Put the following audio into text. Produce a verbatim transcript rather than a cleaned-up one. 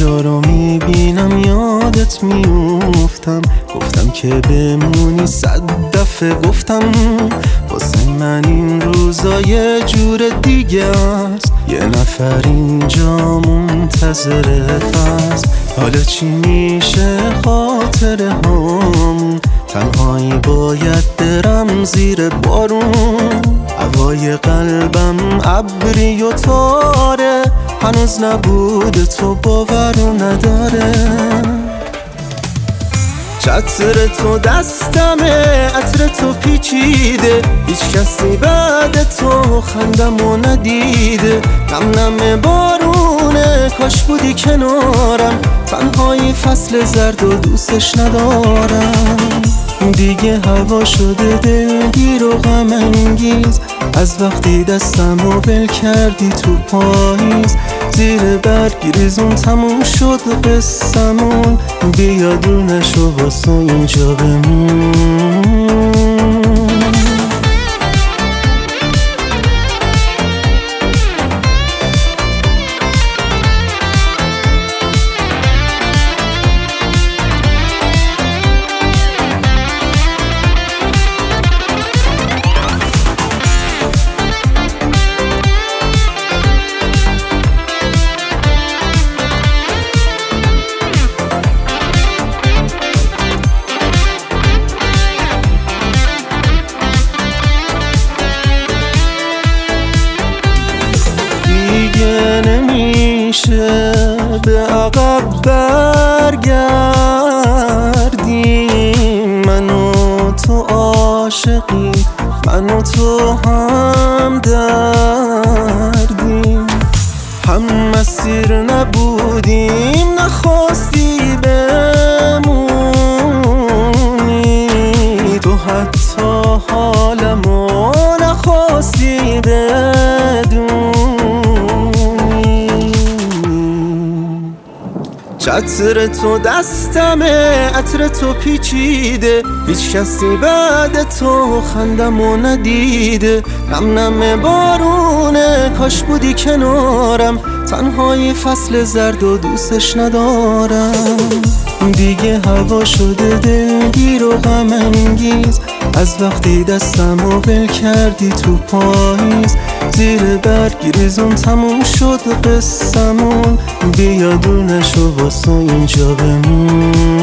اینجا رو میبینم یادت میوفتم، گفتم که بمونی صد دفعه گفتم، واسه من این روزا یه جور دیگه است، یه نفر اینجا منتظرت هست. حالا چی میشه خاطره هامون؟ تنهایی باید برم زیر بارون، هوای قلبم ابری و تاره، هنوز نبود تو باورو نداره. چتر تو دستمه، عطر تو پیچیده، هیچ کسی بعد تو خندمو ندیده. نم نم بارونه، کاش بودی کنارم، تنهایی فصل زرد و دوستش ندارم. دیگه هوا شده دلگیر و غم انگیز، از وقتی دستمو ول کردی تو پاییز. زیر برگ ریزون تموم شد قصمون، بیا دونشو واسه اینجا بمون. به عقب برگردیم، من و تو عاشقی، من و تو هم دردیم، هم مسیر نبودیم، نخواستی بمونی، تو حتی حالمو نخواستی بدونی. چتر تو دستمه، عطر تو پیچیده، هیچ کسی بعد تو خندمو ندیده. نم نم بارونه، کاش بودی کنارم، تنهایی فصل زرد و دوستش ندارم. دیگه هوا شده دلگیر و غم انگیز، از وقتی دستمو ول کردی تو پاییز. زیر برگ ریزون تموم شد قصمون، بیا دونشو واسه اینجا بمون.